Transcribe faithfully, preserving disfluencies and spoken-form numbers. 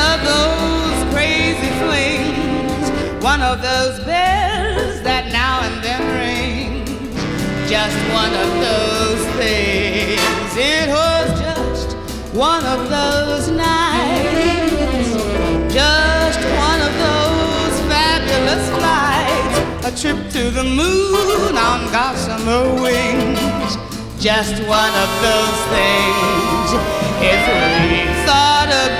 of those crazy flings, one of those bells that now and then rings, just one of those things. It was just one of those nights, just one of those fabulous flights, a trip to the moon on gossamer wings, just one of those things. If we thought of